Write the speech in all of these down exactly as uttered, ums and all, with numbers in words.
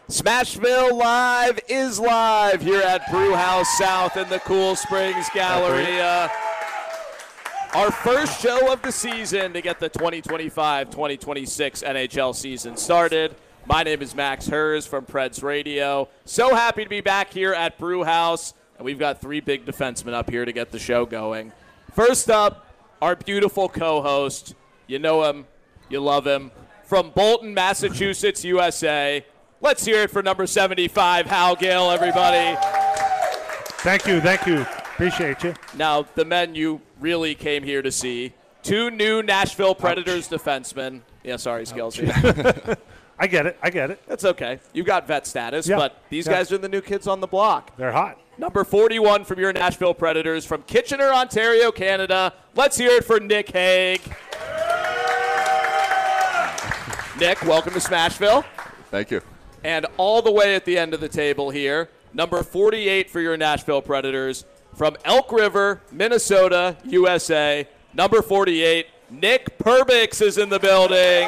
Smashville Live is live here at Brewhouse South in the Cool Springs Galleria. Our first show of the season to get the twenty twenty-five twenty twenty-six N H L season started. My name is Max Hers from Preds Radio. So happy to be back here at Brewhouse, and we've got three big defensemen up here to get the show going. First up, our beautiful co-host. You know him, you love him. From Bolton, Massachusetts, U S A. Let's hear it for number seventy-five, Hal Gill, everybody. Thank you, thank you. Appreciate you. Now, the men you really came here to see, two new Nashville Predators Ouch. defensemen. Yeah, sorry, Skillsy. I get it, I get it. That's okay. You got vet status, yeah. but these yeah. guys are the new kids on the block. They're hot. Number forty-one from your Nashville Predators, from Kitchener, Ontario, Canada. Let's hear it for Nick Hague. Nick, welcome to Smashville. Thank you. And all the way at the end of the table here, number forty-eight for your Nashville Predators, from Elk River, Minnesota, U S A, number forty-eight, Nick Perbix is in the building.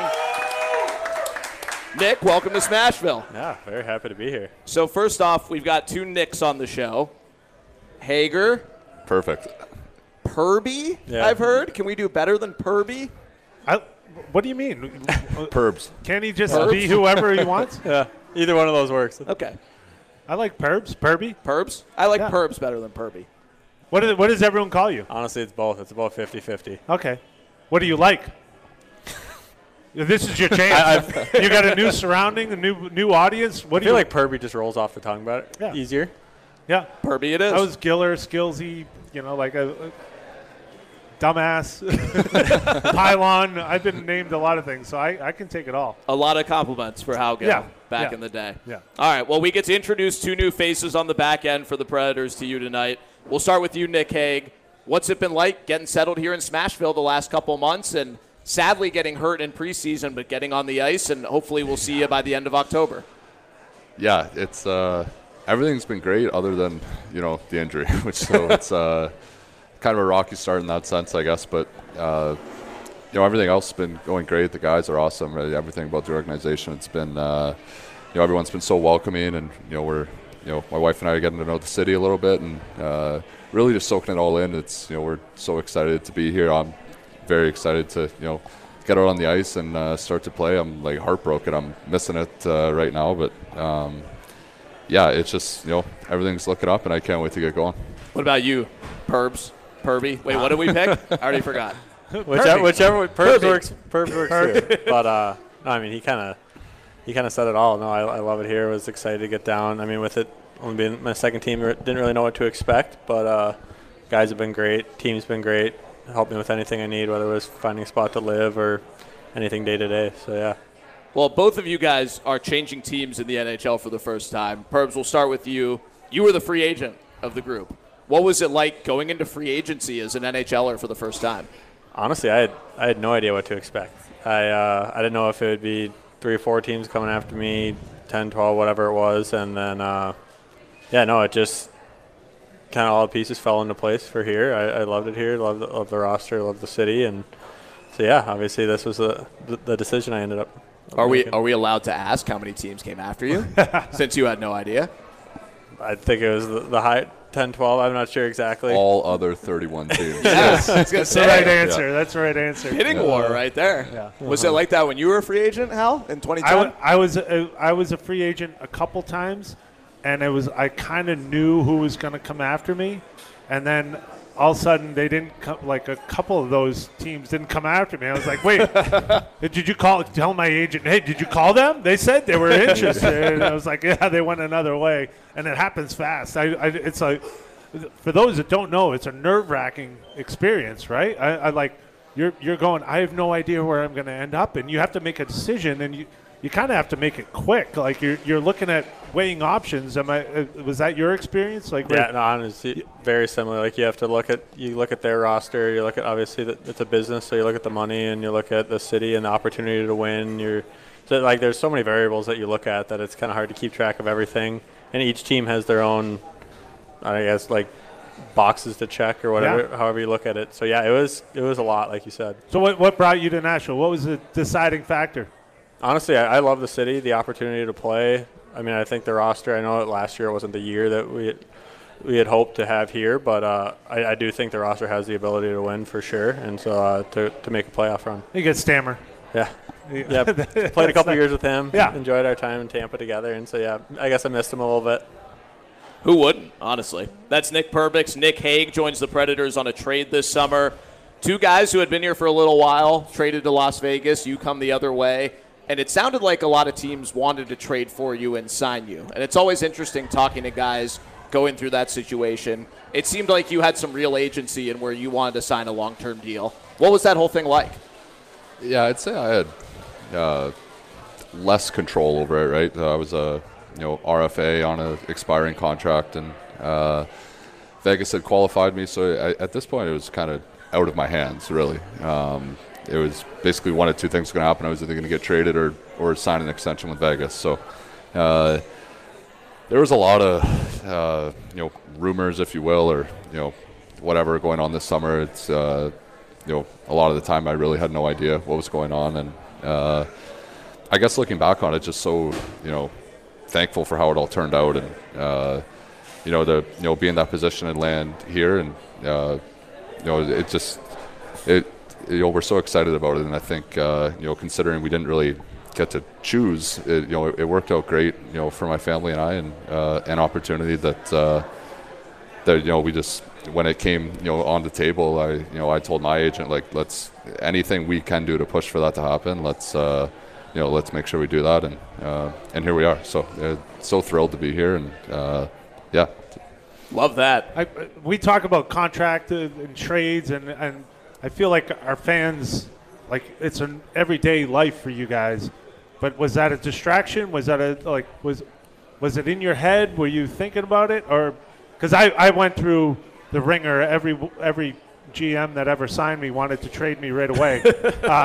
Nick, welcome to Smashville. Yeah, very happy to be here. So first off, we've got two Nicks on the show. Hager. Perfect. Perby, yeah. I've heard. Can we do better than Perby? I, what do you mean? Perbs. Can't he just Perbs? be whoever he wants? Yeah, either one of those works. Okay. I like Perbs. Perby. Perbs? I like yeah. Perbs better than Perby. What, do, what does everyone call you? Honestly, it's both. It's about fifty-fifty. Okay. What do you like? This is your chance. You got a new surrounding, a new new audience. What I do feel you like Perby just rolls off the tongue better. Yeah. Easier. Yeah. Perby it is. I was Giller, Skillsy, you know, like a, a dumbass, pylon. I've been named a lot of things, so I, I can take it all. A lot of compliments for Hal Gill Yeah. back yeah. in the day. Yeah. All right, well, we get to introduce two new faces on the back end for the Predators to you tonight. We'll start with you, Nick Hague. What's it been like getting settled here in Smashville the last couple months and sadly getting hurt in preseason but getting on the ice, and hopefully we'll see you by the end of October? Yeah, it's uh, everything's been great other than, you know, the injury, which so it's uh, kind of a rocky start in that sense, I guess. But, uh, you know, everything else has been going great. The guys are awesome. Really, everything about the organization, it's been, uh, you know, everyone's been so welcoming, and, you know, we're, you know, my wife and I are getting to know the city a little bit and uh, really just soaking it all in. It's, you know, we're so excited to be here. I'm very excited to, you know, get out on the ice and uh, start to play. I'm like heartbroken. I'm missing it uh, right now, but um, yeah, it's just, you know, everything's looking up, and I can't wait to get going. What about you, Perbs? Perby? Wait, what did we pick? I already forgot. Whichever, whichever Perbs Perby. works. Perbs works too. But uh, no, I mean, he kind of he kind of said it all. No, I, I love it here. I was excited to get down. I mean, with it only being my second team, didn't really know what to expect, but uh, guys have been great. Team's been great. Help me with anything I need, whether it was finding a spot to live or anything day to day. So, yeah. Well, both of you guys are changing teams in the N H L for the first time. Perbs, we'll start with you. You were the free agent of the group. What was it like going into free agency as an N H L er for the first time? Honestly, I had I had no idea what to expect. I uh, I didn't know if it would be three or four teams coming after me, ten, twelve, whatever it was. And then, uh, yeah, no, it just kind of all the pieces fell into place for here. I, I loved it here. Loved the, loved the roster. Loved the city. And so, yeah, obviously this was the, the decision I ended up Are we making. are we allowed to ask how many teams came after you since you had no idea? I think it was the, the high ten, twelve. I'm not sure exactly. All other thirty-one teams. Yes, I was gonna That's the right say. answer. Yeah. That's the right answer. Hitting yeah. war right there. Yeah. Was it like that when you were a free agent, Hal, in twenty ten? I, w- I was a, I was a free agent a couple times, and it was I kind of knew who was going to come after me, and then all of a sudden they didn't come. Like a couple of those teams didn't come after me. I was like, wait, did you call? Tell my agent, hey, did you call them? They said they were interested. And I was like, yeah, they went another way, and it happens fast. I, I it's like. For those that don't know, it's a nerve-wracking experience, right? I, I like you're you're going. I have no idea where I'm going to end up, and you have to make a decision, and you, you kind of have to make it quick. Like you're you're looking at weighing options. Am I? Uh, was that your experience? Like yeah, no, honestly, very similar. Like you have to look at you look at their roster. You look at obviously that it's a business, so you look at the money, and you look at the city and the opportunity to win. You're so like there's so many variables that you look at that it's kind of hard to keep track of everything, and each team has their own, I guess, like boxes to check or whatever, Yeah. however you look at it. So yeah, it was it was a lot, like you said. So what what brought you to Nashville? What was the deciding factor? Honestly, I, I love the city, the opportunity to play. I mean, I think the roster, I know that last year it wasn't the year that we we had hoped to have here, but uh, I, I do think the roster has the ability to win for sure, and so uh, to, to make a playoff run. You get Stammer. Yeah. Yeah, played a couple years with him. Yeah. Enjoyed our time in Tampa together, and so, yeah, I guess I missed him a little bit. Who wouldn't, honestly? That's Nick Perbix. Nick Hague joins the Predators on a trade this summer. Two guys who had been here for a little while, traded to Las Vegas. You come the other way. And it sounded like a lot of teams wanted to trade for you and sign you. And it's always interesting talking to guys going through that situation. It seemed like you had some real agency in where you wanted to sign a long-term deal. What was that whole thing like? Yeah, I'd say I had uh, less control over it, right? Uh, I was a you know R F A on an expiring contract, and uh, Vegas had qualified me. So I, at this point, it was kind of out of my hands, really. Um, it was basically one of two things going to happen. I was either going to get traded or, or sign an extension with Vegas. So uh, there was a lot of uh, you know rumors, if you will, or you know whatever going on this summer. It's uh, you know a lot of the time I really had no idea what was going on, and uh, I guess looking back on it, just so you know thankful for how it all turned out, and uh, you know to you know be in that position and land here, and uh, you know it just it. You know, we're so excited about it, and I think uh, you know, considering we didn't really get to choose, it, you know, it, it worked out great, you know, for my family and I, and uh, an opportunity that uh, that you know we just when it came, you know, on the table, I you know I told my agent, like, let's anything we can do to push for that to happen, let's uh, you know let's make sure we do that, and uh, and here we are. So uh, so thrilled to be here, and uh, yeah, love that. I, we talk about contract and trades, and and. I feel like our fans, like it's an everyday life for you guys, but was that a distraction? Was that a like was was it in your head? Were you thinking about it, or because I, I went through the ringer. Every every G M that ever signed me wanted to trade me right away. uh,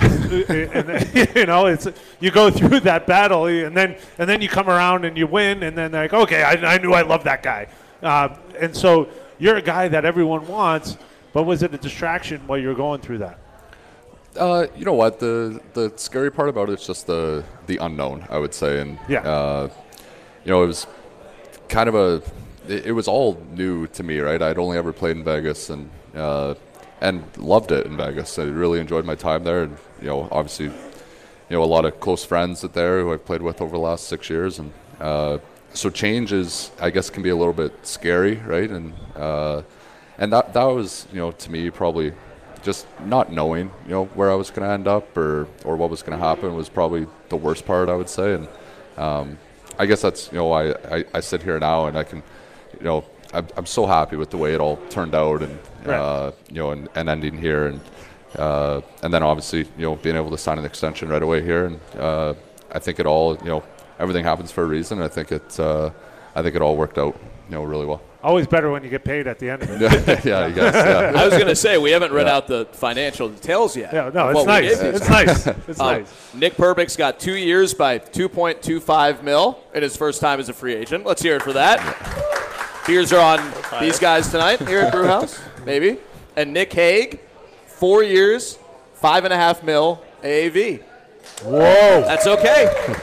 and, you know, it's you go through that battle, and then and then you come around and you win, and then they're like, okay, I, I knew I loved that guy, uh, and so you're a guy that everyone wants. But was it a distraction while you were going through that? Uh, you know what, the the scary part about it is just the the unknown, I would say, and yeah. uh, you know, it was kind of a it, it was all new to me, right? I'd only ever played in Vegas, and uh, and loved it in Vegas. I really enjoyed my time there, and you know, obviously, you know, a lot of close friends there who I've played with over the last six years, and uh, so change is, I guess, can be a little bit scary, right? And uh, And that that was, you know, to me probably just not knowing, you know, where I was going to end up or, or what was going to happen was probably the worst part, I would say. And um, I guess that's, you know, I, I, I sit here now and I can, you know, I'm, I'm so happy with the way it all turned out, and, right. uh, you know, and, and ending here. And uh, and then obviously, you know, being able to sign an extension right away here. And uh, I think it all, you know, everything happens for a reason. I think it, uh, I think it all worked out, you know, really well. Always better when you get paid at the end of it. yeah, I guess. Yeah. I was going to say, we haven't read yeah. out the financial details yet. Yeah, no, it's nice. It's nice. It's um, nice. Nick Perbix got two years by two point two five mil in his first time as a free agent. Let's hear it for that. Tears are on these guys tonight here at Brewhouse, maybe. And Nick Hague, four years, five and a half mil A A V. Whoa. That's okay.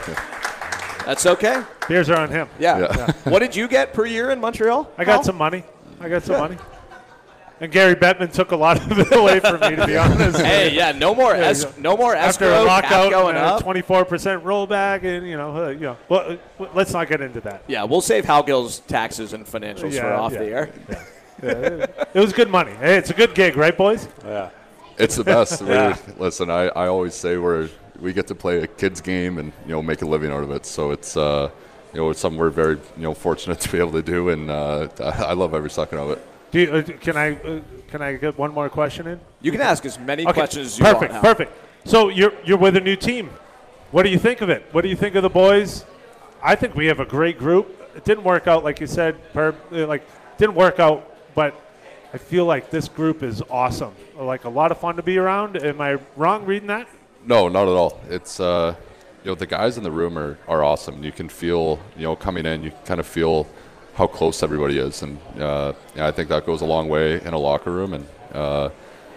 That's okay. Beers are on him. Yeah. Yeah. yeah. What did you get per year in Montreal? I got Al? some money. I got some money. And Gary Bettman took a lot of it away from me, to be honest. Hey, yeah, no more Yeah, es- yeah. no more After escrow a cap lockout going and a up. twenty-four percent rollback, and you know, uh, you know. Well, uh, let's not get into that. Yeah, we'll save Hal Gill's taxes and financials Yeah, for off yeah. the air. Yeah, it, it was good money. Hey, it's a good gig, right, boys? Yeah. It's the best. Yeah. We, listen, I, I always say we're we get to play a kids game and you know make a living out of it. So it's uh, you know it's something we're very you know fortunate to be able to do, and uh, I love every second of it. Do you, uh, can I uh, can I get one more question in? You can ask as many Okay, questions as you perfect, want. Hal. perfect. So you're you're with a new team. What do you think of it? What do you think of the boys? I think we have a great group. It didn't work out, like you said, per, uh, like didn't work out, but I feel like this group is awesome. Like a lot of fun to be around. Am I wrong reading that? No, not at all. It's uh, you know the guys in the room are, are awesome. You can feel you know coming in, you kind of feel how close everybody is, and uh, yeah, I think that goes a long way in a locker room. And uh,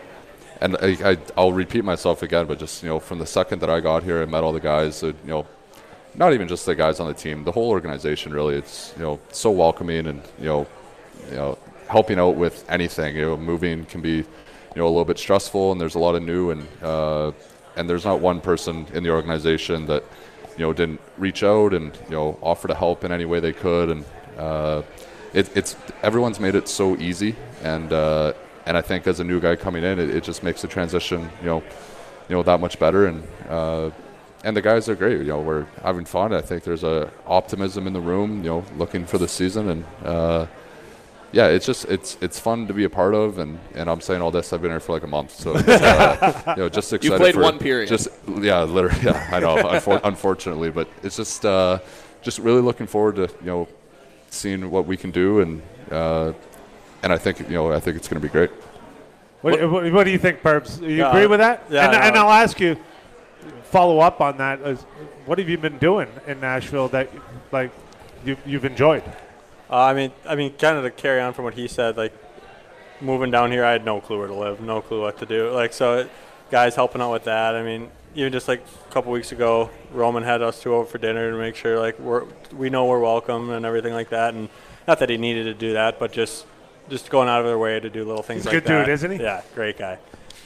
and I, I I'll repeat myself again, but just you know from the second that I got here, I met all the guys. That, you know, not even just the guys on the team, the whole organization really. It's, you know, so welcoming and, you know, you know, helping out with anything. You know, moving can be, you know, a little bit stressful, and there's a lot of new, and uh, and there's not one person in the organization that, you know, didn't reach out and, you know, offer to help in any way they could. And uh, it, it's everyone's made it so easy, and uh, and I think as a new guy coming in, it, it just makes the transition, you know, you know, that much better. And uh, and the guys are great. You know, we're having fun. I think there's a optimism in the room. You know, looking for the season, and uh, yeah, it's just it's it's fun to be a part of. And, and I'm saying all this. I've been here for like a month, so uh, you know, just excited. You played for one period. Just yeah, literally. Yeah, I know. unfor- unfortunately, but it's just uh, just really looking forward to, you know, seeing what we can do, and uh, and I think, you know, I think it's going to be great. What, what, what do you think, Burbs? You Yeah, agree with that? yeah, And, no. and I'll ask you, follow up on that. Is, what have you been doing in Nashville that, like, you, you've enjoyed? Uh, I mean, I mean, kind of to carry on from what he said, like moving down here, I had no clue where to live, no clue what to do. Like, so it, guys helping out with that. I mean, even just like a couple weeks ago, Roman had us two over for dinner to make sure like we're we know we're welcome and everything like that. And not that he needed to do that, but just just going out of their way to do little things He's a like good that. dude, isn't he? Yeah, great guy.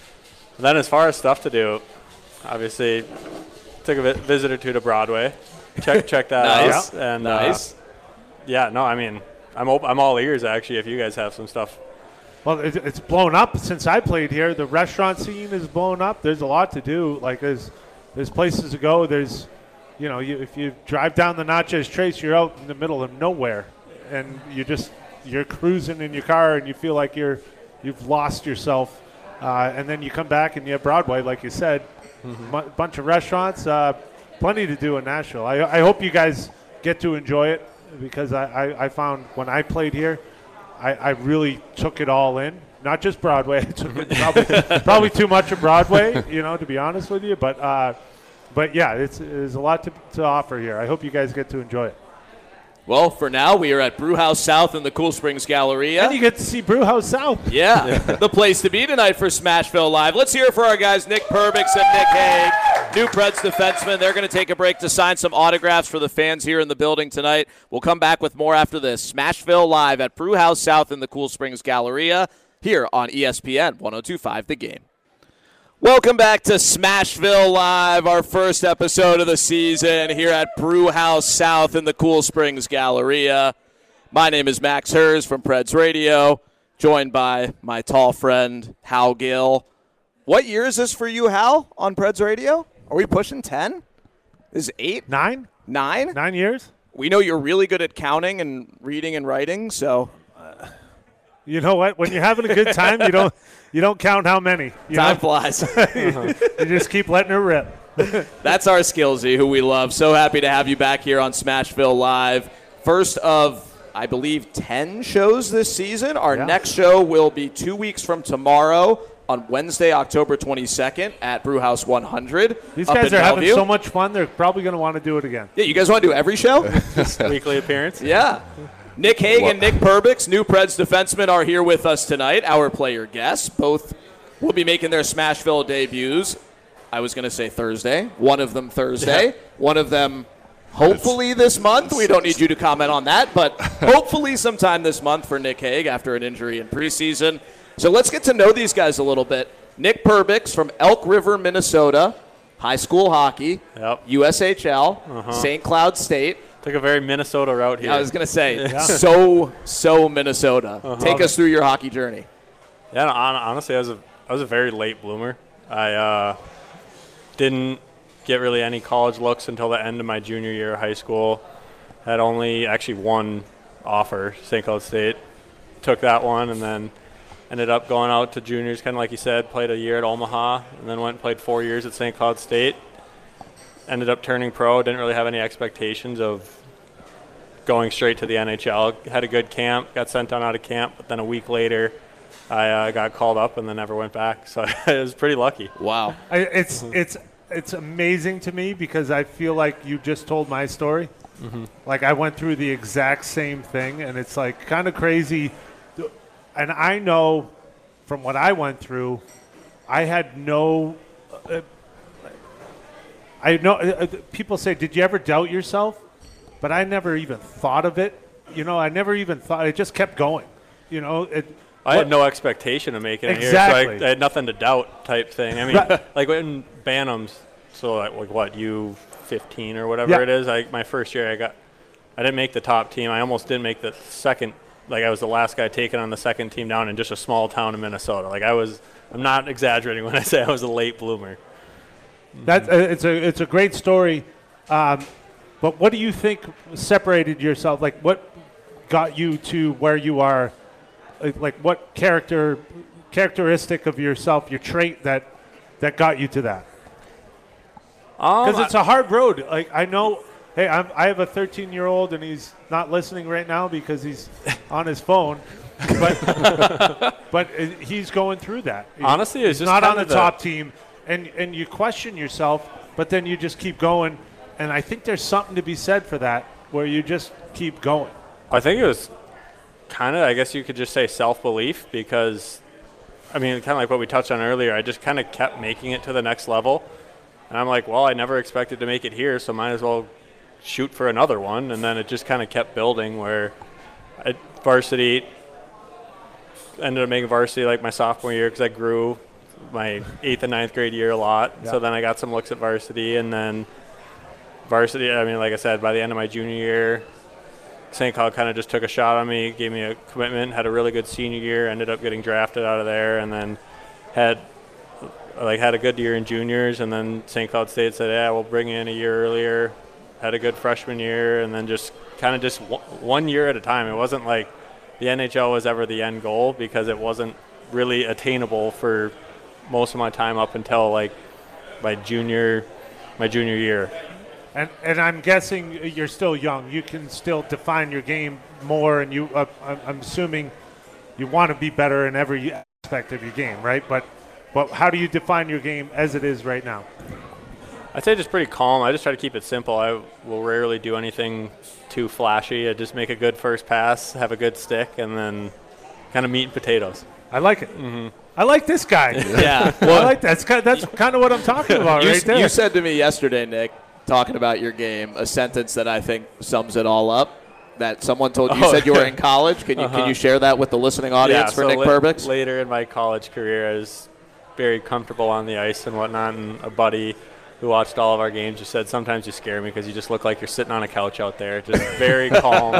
And then as far as stuff to do, obviously took a vi- visit or two to Broadway, check check that Nice. out, and Nice. uh, yeah, no, I mean, I'm op- I'm all ears actually if you guys have some stuff. Well, it, it's blown up since I played here. The restaurant scene is blown up. There's a lot to do. Like, there's, there's places to go. There's, you know, you, if you drive down the Natchez Trace, you're out in the middle of nowhere. And you just, you're cruising in your car and you feel like you're, you've lost yourself. Uh, and then you come back and you have Broadway, like you said, Mm-hmm. a bunch of restaurants, uh, plenty to do in Nashville. I, I hope you guys get to enjoy it, because I, I, I found when I played here, I, I really took it all in. Not just Broadway. I took it probably, probably too much of Broadway, you know, to be honest with you. But uh, but yeah, it's there's a lot to, to offer here. I hope you guys get to enjoy it. Well, for now, we are at Brewhouse South in the Cool Springs Galleria. And you get to see Brewhouse South. Yeah, the place to be tonight for Smashville Live. Let's hear it for our guys, Nick Perbix and Nick Hague, new Preds defensemen. They're going to take a break to sign some autographs for the fans here in the building tonight. We'll come back with more after this. Smashville Live at Brewhouse South in the Cool Springs Galleria here on E S P N one oh two point five The Game. Welcome back to Smashville Live, our first episode of the season here at Brewhouse South in the Cool Springs Galleria. My name is Max Hers from Preds Radio, joined by my tall friend, Hal Gill. What year is this for you, Hal, on Preds Radio? Are we pushing ten? Is it eight? Nine? Nine? Nine years? We know you're really good at counting and reading and writing, so You know what? When you're having a good time, you don't you don't count how many. You time know? flies. You just keep letting it rip. That's our Skillsy, who we love. So happy to have you back here on Smashville Live. First of, I believe, ten shows this season. Our Yeah. next show will be two weeks from tomorrow on Wednesday, October twenty-second at Brewhouse one hundred. These up guys in are Bellevue. having so much fun. They're probably going to want to do it again. Yeah, you guys want to do every show? Weekly appearance. Yeah. Nick Hague and Nick Perbix, new Preds defensemen, are here with us tonight, our player guests. Both will be making their Smashville debuts. I was going to say Thursday. One of them Thursday. Yeah. One of them hopefully this month. We don't need you to comment on that, but hopefully sometime this month for Nick Hague after an injury in preseason. So let's get to know these guys a little bit. Nick Perbix from Elk River, Minnesota, high school hockey, Yep. U S H L, Uh-huh. Saint Cloud State. Took a very Minnesota route here. I was going to say, so, so Minnesota. Uh-huh. Take us through your hockey journey. Yeah, no, hon- honestly, I was a I was a very late bloomer. I uh, didn't get really any college looks until the end of my junior year of high school. Had only actually one offer, Saint Cloud State. Took that one and then ended up going out to juniors, kind of like you said, played a year at Omaha, and then went and played four years at Saint Cloud State. Ended up turning pro, didn't really have any expectations of going straight to the N H L. Had a good camp, got sent down out of camp, but then a week later I uh, got called up and then never went back. So I was pretty lucky. Wow. I, it's it's it's amazing to me because I feel like you just told my story. Mm-hmm. Like I went through the exact same thing, and it's like kind of crazy. And I know from what I went through, I had no. Uh, I know uh, people say, did you ever doubt yourself? But I never even thought of it. You know, I never even thought. It just kept going. You know, it. I had no expectation of making it Exactly. here, so I, I had nothing to doubt type thing. I mean, Right. like in Bantams, so like, like what, U fifteen or whatever Yeah. it is, I, my first year I got, I didn't make the top team. I almost didn't make the second, like I was the last guy taken on the second team down in just a small town in Minnesota. Like I was, I'm not exaggerating when I say I was a late bloomer. That uh, it's a it's a great story, um, but what do you think separated yourself? Like, what got you to where you are? Like, like what character characteristic of yourself, your trait that that got you to that? Because Um, it's a hard road. Like I know. Hey, I'm, I have a thirteen-year-old, and he's not listening right now because he's on his phone. But but uh, he's going through that. He's- Honestly, it's he's just not on kind the of the- top team, and and you question yourself, but then you just keep going. And I think there's something to be said for that, where you just keep going. I think it was kind of, I guess you could just say self-belief because, I mean, kind of like what we touched on earlier, I just kind of kept making it to the next level. And I'm like, well, I never expected to make it here, so might as well shoot for another one. And then it just kind of kept building where at varsity, ended up making varsity like my sophomore year because I grew my eighth and ninth grade year a lot. Yeah. So then I got some looks at varsity, and then varsity, I mean, like I said, by the end of my junior year, Saint Cloud kind of just took a shot on me, gave me a commitment, had a really good senior year, ended up getting drafted out of there, and then had like had a good year in juniors, and then Saint Cloud State said, yeah, we'll bring you in a year earlier, had a good freshman year, and then just kind of just w- one year at a time. It wasn't like the N H L was ever the end goal because it wasn't really attainable for most of my time up until like my junior my junior year. And and I'm guessing you're still young. You can still define your game more, and you. Uh, I'm I'm assuming you want to be better in every aspect of your game, right? But but how do you define your game as it is right now? I'd say just pretty calm. I just try to keep it simple. I will rarely do anything too flashy. I just make a good first pass, have a good stick, and then kind of meat and potatoes. I like it. Mm-hmm. I like this guy. Yeah. I like that. That's kind, that's kind of what I'm talking about You, right s- there. you said to me yesterday, Nick, talking about your game, a sentence that I think sums it all up. That someone told you. You Oh, said you were yeah. in college. Can you Uh-huh. can you share that with the listening audience yeah, for so Nick la- Perbix? Later in my college career, I was very comfortable on the ice and whatnot, and a buddy who watched all of our games just said, sometimes you scare me because you just look like you're sitting on a couch out there, just very calm.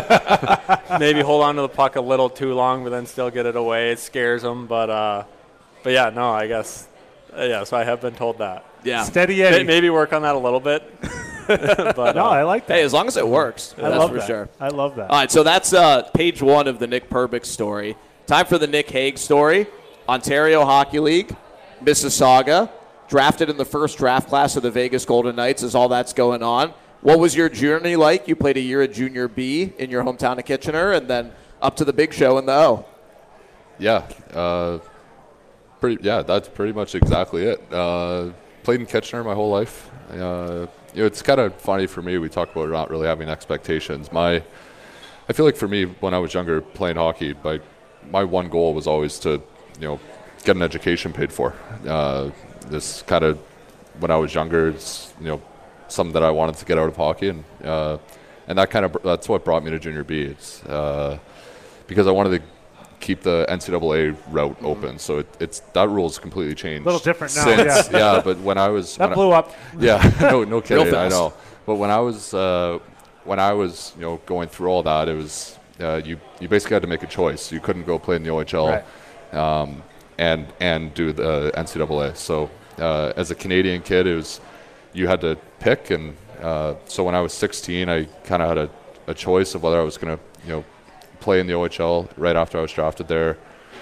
Maybe hold on to the puck a little too long, but then still get it away. It scares them, but uh, but yeah, no, I guess, uh, yeah, so I have been told that. Yeah. Steady May- Eddie. Maybe work on that a little bit. but, No, uh, I like that. Hey, as long as it works, I that's love for that. sure. I love that. All right, so that's uh, page one of the Nick Perbix story. Time for the Nick Hague story. Ontario Hockey League, Mississauga, drafted in the first draft class of the Vegas Golden Knights as all that's going on. What was your journey like? You played a year at Junior B in your hometown of Kitchener, and then up to the big show in the O. Yeah, uh, pretty. Yeah, that's pretty much exactly it. Uh, played in Kitchener my whole life. Uh, you know, it's kind of funny for me. We talk about not really having expectations. My, I feel like for me, when I was younger playing hockey, my my one goal was always to, you know, get an education paid for. Uh, this kind of when I was younger, it's, you know, something that I wanted to get out of hockey, and uh, and that kind of that's what brought me to Junior B. It's uh, because I wanted to keep the N C double A route open. So it, it's that rule's completely changed. A little different now, since, yeah. yeah, but when I was that when blew I, up. yeah, no, no kidding. I fast. know. But when I was uh, when I was you know going through all that, it was uh, you you basically had to make a choice. You couldn't go play in the O H L, Right. um, and and do the N C double A. So uh, as a Canadian kid, it was you had to pick, and uh, so when I was sixteen, I kind of had a, a choice of whether I was going to you know play in the O H L right after I was drafted there,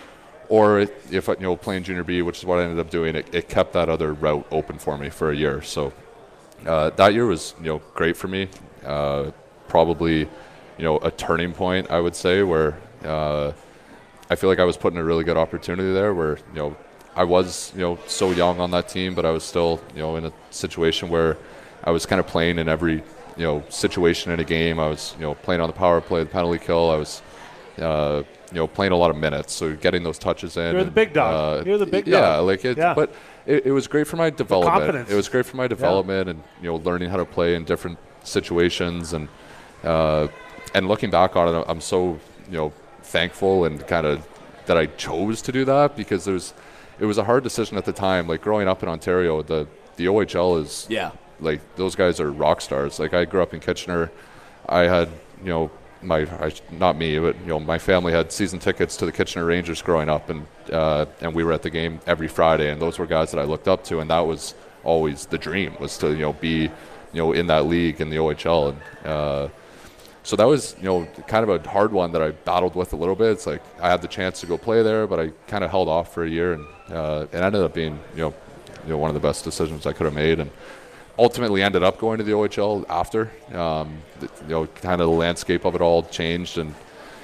or if I, you know playing Junior B, which is what I ended up doing. It, it kept that other route open for me for a year. So uh, that year was you know great for me. Uh, probably you know a turning point, I would say, where uh, I feel like I was put in a really good opportunity there, where you know I was you know so young on that team, but I was still you know in a situation where I was kind of playing in every you know situation in a game. I was you know playing on the power play, the penalty kill. I was uh, you know playing a lot of minutes, so getting those touches in. You're the big dog. Uh, You're the big yeah, dog. like it. Yeah. But It, it was great for my development. confidence. It was great for my development, yeah. and you know, learning how to play in different situations, and uh, and looking back on it, I'm so you know thankful and kind of that I chose to do that, because there's it was a hard decision at the time. Like growing up in Ontario, the the O H L is yeah. like those guys are rock stars. Like I grew up in Kitchener, I had you know. My, I, not me, but you know, my family had season tickets to the Kitchener Rangers growing up, and uh, and we were at the game every Friday, and those were guys that I looked up to, and that was always the dream, was to you know be, you know, in that league in the O H L, and uh, so that was you know kind of a hard one that I battled with a little bit. It's like I had the chance to go play there, but I kind of held off for a year, and uh, it ended up being you know, you know one of the best decisions I could have made, and ultimately ended up going to the O H L after. Um, the, you know, kind of the landscape of it all changed, and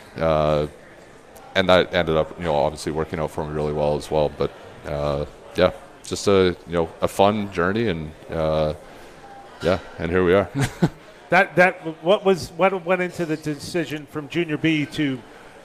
uh, and that ended up, you know, obviously working out for me really well as well. But uh, yeah, just a you know a fun journey, and uh, yeah, and here we are. that that what was what went into the decision from Junior B to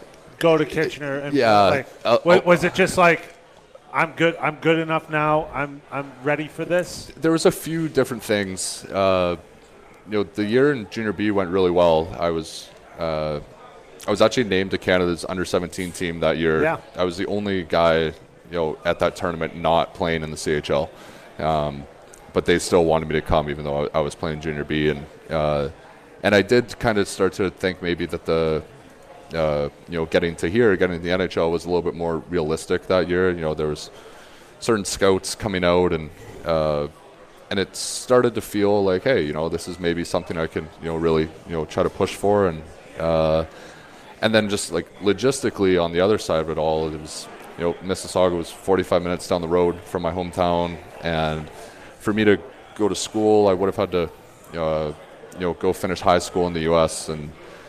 go to Kitchener? And yeah, like, uh, was, was it just like, I'm good. I'm good enough now. I'm I'm ready for this. There was a few different things. Uh, you know, the year in Junior B went really well. I was uh, I was actually named to Canada's under seventeen team that year. Yeah. I was the only guy, you know, at that tournament not playing in the C H L, um, but they still wanted me to come, even though I, I was playing Junior B, and uh, and I did kind of start to think maybe that the Uh, you know, getting to here, getting to the N H L was a little bit more realistic that year. You know, there was certain scouts coming out, and uh, and it started to feel like, hey, you know, this is maybe something I can, you know, really, you know, try to push for, and uh, and then just like logistically on the other side of it all, it was, you know, Mississauga was forty-five minutes down the road from my hometown, and for me to go to school, I would have had to, uh, you know, go finish high school in the U S, and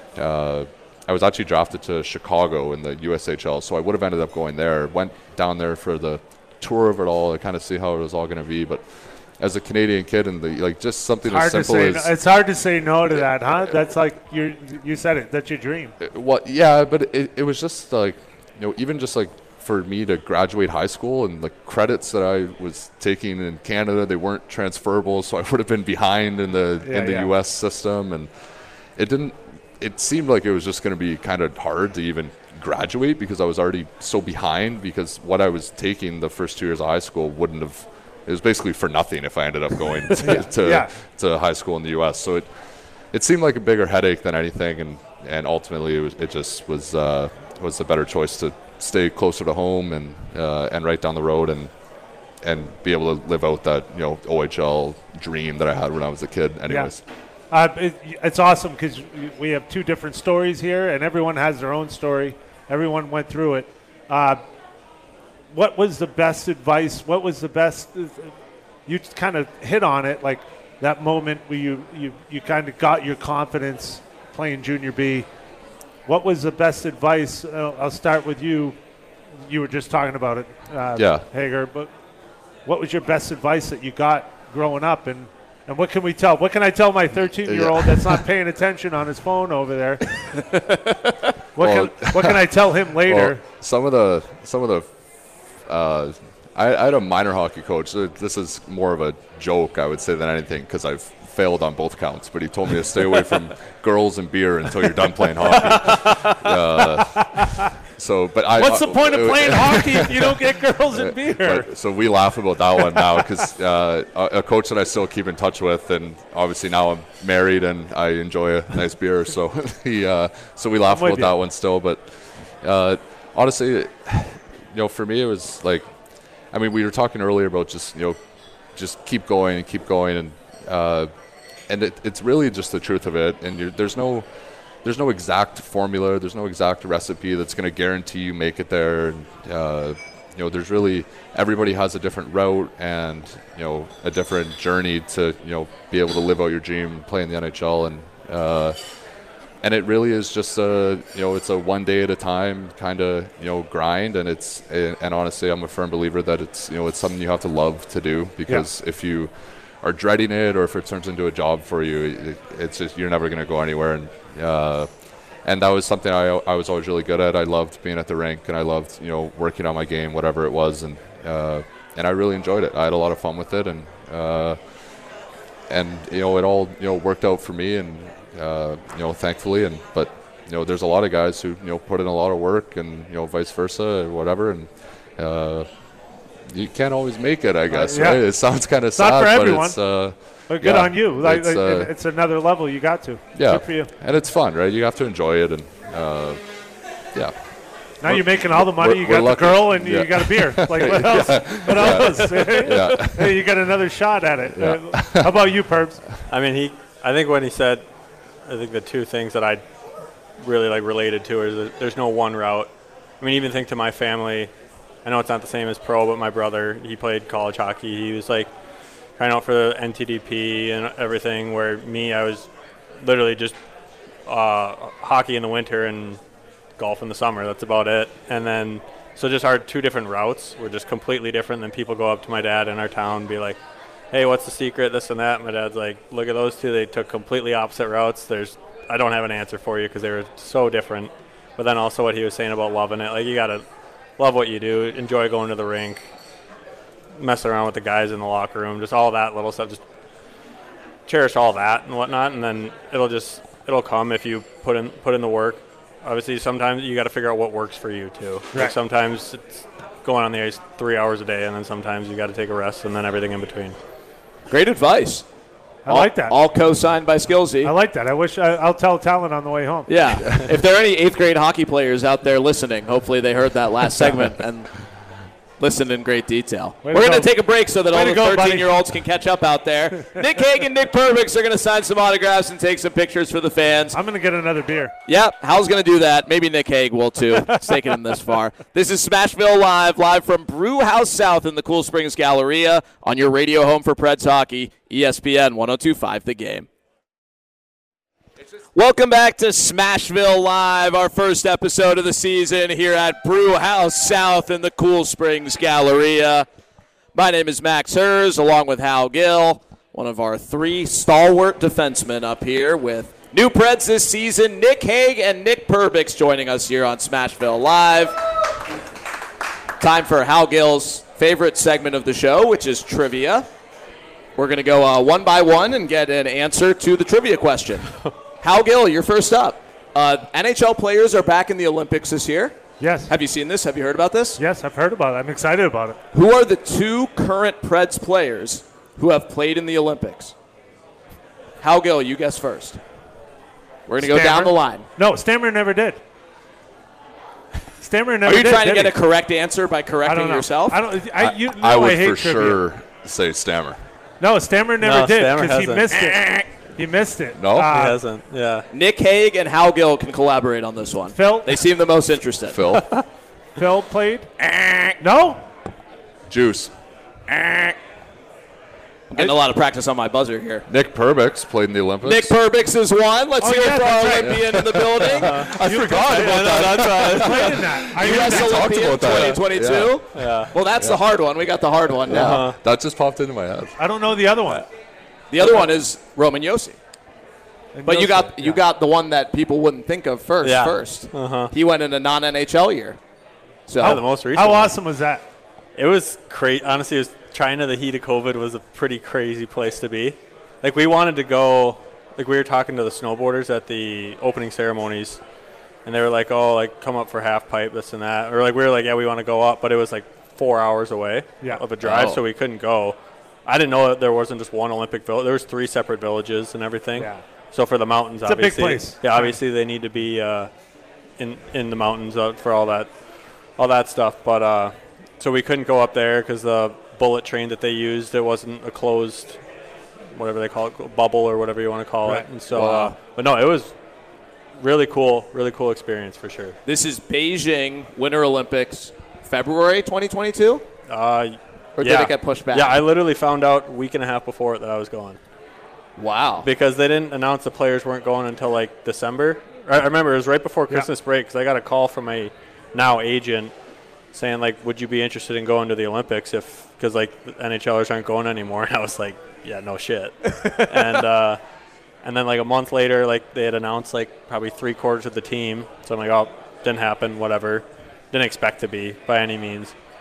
uh, I was actually drafted to Chicago in the U S H L, so I would have ended up going there. Went down there for the tour of it all to kind of see how it was all going to be. But as a Canadian kid, and the like, just something as simple say, as it's hard to say no to that, huh? That's like you you said it. That's your dream. What? Yeah, but it, it was just like, you know, even just like for me to graduate high school, and the credits that I was taking in Canada, they weren't transferable, so I would have been behind in the yeah, in the yeah. U S system, and it didn't. It seemed like it was just going to be kind of hard to even graduate, because I was already so behind, because what I was taking the first two years of high school wouldn't have, it was basically for nothing if I ended up going to yeah. to, Yeah. to high school in the U S. So it it seemed like a bigger headache than anything, and, and ultimately it was it just was uh, was the better choice to stay closer to home, and uh, and right down the road, and and be able to live out that, you know, O H L dream that I had when I was a kid anyways. Yeah. Uh, it, it's awesome because we have two different stories here, and everyone has their own story. Everyone went through it. Uh, what was the best advice? What was the best? You kind of hit on it, like that moment where you, you, you kind of got your confidence playing Junior B. What was the best advice? Uh, I'll start with you. You were just talking about it, uh, Yeah. Hager. But what was your best advice that you got growing up, and And what can we tell? What can I tell my thirteen-year-old that's not paying attention on his phone over there? What, Well, can, what can I tell him later? Well, some of the some of the uh, I, I had a minor hockey coach. This is more of a joke, I would say, than anything, because I've failed on both counts. But he told me to stay away from girls and beer until you're done playing hockey. Uh, so, but I. What's the uh, point of uh, playing hockey if you don't get girls and beer? But, so we laugh about that one now, because uh, a, a coach that I still keep in touch with, and obviously now I'm married and I enjoy a nice beer, so he uh, so we laugh about you. that one still. But uh, honestly, you know, for me it was like, I mean, we were talking earlier about just, you know, just keep going and keep going, and uh, and it, it's really just the truth of it. And you're, there's no there's no exact formula, there's no exact recipe that's going to guarantee you make it there. And, uh, you know, there's really, everybody has a different route and, you know, a different journey to, you know, be able to live out your dream, play in the N H L, and uh, and it really is just a, you know, it's a one day at a time kind of, you know, grind. And it's, and honestly, I'm a firm believer that it's, you know, it's something you have to love to do, because yeah. if you are dreading it, or if it turns into a job for you, it, it's just, you're never going to go anywhere. And uh, and that was something I I was always really good at. I loved being at the rink, and I loved, you know, working on my game, whatever it was. And uh, and I really enjoyed it. I had a lot of fun with it, and uh, and you know it all you know worked out for me, and uh, you know thankfully, and but you know there's a lot of guys who you know put in a lot of work, and you know vice versa, or whatever, and uh, you can't always make it, I guess. Uh, yeah. Right? It sounds kind of It's sad, not for but everyone. it's. Uh, But good yeah, on you. Like, it's, like, uh, it's another level you got to. Yeah, Good for you. and it's fun, right? You have to enjoy it, and uh, yeah. Now you're making all the money. we're- You we're got the lucky. girl and Yeah. you got a beer. Like what else? What else? Yeah. Hey, you got another shot at it. Yeah. Uh, How about you, Perbs? I mean, he. I think when he said, I think the two things that I really like related to is that there's no one route. I mean, even think to my family. I know it's not the same as pro, but my brother, he played college hockey. He was like trying out for the N T D P and everything. Where me, I was literally just uh, hockey in the winter and golf in the summer. That's about it. And then so just our two different routes were just completely different. Then people go up to my dad in our town and be like, hey, what's the secret, this and that. My dad's like, look at those two. They took completely opposite routes. There's, I don't have an answer for you because they were so different. But then also what he was saying about loving it. Like, you got to love what you do, enjoy going to the rink, messing around with the guys in the locker room, just all that little stuff. Just cherish all that and whatnot, and then it'll just, it'll come if you put in, put in the work. Obviously, sometimes you got to figure out what works for you, too. Right. Like sometimes it's going on the ice three hours a day, and then sometimes you got to take a rest, and then everything in between. Great advice. I all, like that. All co-signed by Skillsy. I like that. I wish I, I'll tell Talon on the way home. Yeah. If there are any eighth grade hockey players out there listening, hopefully they heard that last segment and listened in great detail. Way to We're going go. to take a break so that Way all to the go, buddy. thirteen-year-olds can catch up out there. Nick Hague and Nick Perbix are going to sign some autographs and take some pictures for the fans. I'm going to get another beer. Yeah, Hal's going to do that. Maybe Nick Hague will, too. It's taking him this far. This is Smashville Live, live from Brew House South in the Cool Springs Galleria on your radio home for Preds Hockey, E S P N one oh two point five The Game. Welcome back to Smashville Live, our first episode of the season here at Brew House South in the Cool Springs Galleria. My name is Max Hers, along with Hal Gill, one of our three stalwart defensemen up here with new Preds this season, Nick Hague and Nick Perbix joining us here on Smashville Live. Time for Hal Gill's favorite segment of the show, which is trivia. We're going to go uh, one by one and get an answer to the trivia question. Hal Gill, you're first up. Uh, N H L players are back in the Olympics this year. Yes. Have you seen this? Have you heard about this? Yes, I've heard about it. I'm excited about it. Who are the two current Preds players who have played in the Olympics? Hal Gill, you guess first. We're going to go Stammer? down the line. No, Stammer never did. Stammer never Are you did. trying to did get he? a correct answer by I correcting don't know. yourself? I don't. I, you know I would I hate for trivia. sure say Stammer. No, Stammer never No, did Stammer because he hasn't. missed it. He missed it. No? He Uh, hasn't, yeah. Nick Hague and Hal Gill can collaborate on this one. Phil? They seem the most interested. Phil. Phil played. No. Juice. I'm getting a lot of practice on my buzzer here. Nick Perbix played in the Olympics. Nick Perbix is one. Let's Oh, hear yeah, it for our that's right. Olympian in the building. I forgot about that. Played in that. I U knew S that. talked Olympian about that. twenty twenty-two. Yeah. Well, that's the hard one. We got the hard one now. That just popped into my head. I don't know the other one. The other one is Roman Yossi. And But you Yossi, got yeah. you got the one that people wouldn't think of first. Yeah. First, Uh-huh. he went in a non-N H L year. So Yeah, the most recent How one. awesome was that? It was crazy. Honestly, it was China, the heat of COVID, was a pretty crazy place to be. Like, we wanted to go, like, we were talking to the snowboarders at the opening ceremonies, and they were like, oh, like, come up for half pipe, this and that. Or, like, we were like, yeah, we want to go up, but it was, like, four hours away Yeah. of a drive, Oh. so we couldn't go. I didn't know that there wasn't just one Olympic village. There was three separate villages and everything. Yeah. So for the mountains, It's a big obviously. place. Yeah, obviously they need to be uh, in in the mountains uh, for all that all that stuff. But uh, so we couldn't go up there because the bullet train that they used, it wasn't a closed, whatever they call it, bubble or whatever you want to call Right. it. And so, Wow. uh, but no, it was really cool, really cool experience for sure. this is Beijing Winter Olympics, February twenty twenty-two, Uh, or yeah. did it get pushed back? Yeah, I literally found out a week and a half before it that I was going. Wow. Because they didn't announce the players weren't going until like December. I I remember it was right before Yeah. Christmas break because I got a call from a now agent saying like, would you be interested in going to the Olympics if because like the NHLers aren't going anymore? And I was like, yeah, no shit. and uh, and then like a month later, like they had announced like probably three quarters of the team. So I'm like, oh, didn't happen, whatever. Didn't expect to be by any means.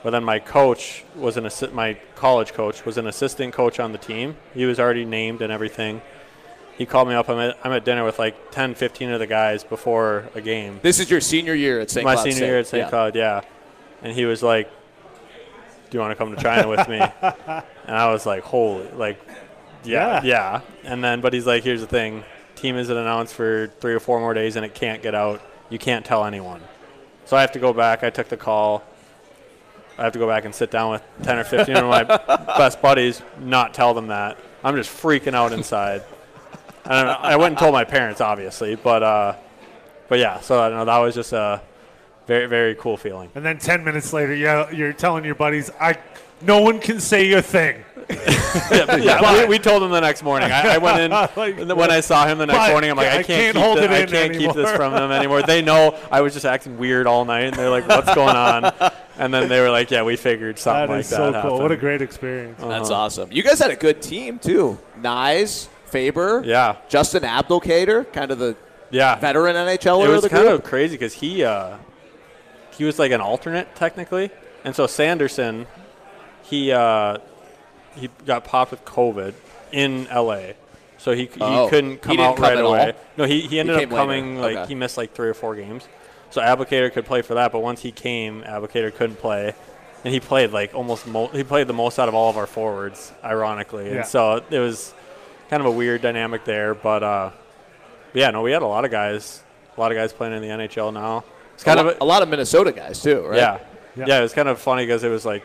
But then my coach was an assi- my college coach was an assistant coach on the team. He was already named and everything. He called me up. I'm at, I'm at dinner with like ten, fifteen of the guys before a game. This is your senior year at Saint My Cloud senior State. year at Saint Yeah. Cloud, yeah. And he was like, do you want to come to China with me? And I was like, holy, like, yeah, yeah, yeah. And then, but he's like, here's the thing. Team isn't announced for three or four more days, and it can't get out. You can't tell anyone. So I have to go back. I took the call. I have to go back and sit down with ten or fifteen of my best buddies, not tell them that. I'm just freaking out inside. And I went and told my parents, obviously, but uh, but yeah. So I don't know. That was just a very very cool feeling. And then ten minutes later, yeah, you're telling your buddies, "I, no one can say a thing." yeah, yeah we, we told him the next morning. I, I went in like, when I saw him the next but morning. I'm like, I I can't, can't keep hold this, it I in can't keep this anymore. from them anymore. They know I was just acting weird all night, and they're like, "What's going on?" And then they were like, "Yeah, we figured something That like is that so cool. happened." What a great experience. Uh-huh. That's awesome. You guys had a good team, too. Nyes, Faber, Yeah, Justin Abdelkader, kind of the yeah. veteran N H L It of was the kind group. of crazy because he uh, he was like an alternate technically, and so Sanderson, he uh, he got popped with COVID in L A, so he he Oh, couldn't he come didn't out come right at away. all? No, he he ended He up came later. coming like Okay. he missed like three or four games, so Abdelkader could play for that. But once he came, Abdelkader couldn't play, and he played like almost mo- he played the most out of all of our forwards, ironically, Yeah. and so it was kind of a weird dynamic there. But uh, yeah, no, we had a lot of guys, a lot of guys playing in the N H L now. It's kind a, of lo- a lot of Minnesota guys, too, right? yeah. Yeah. yeah, It was kind of funny because it was like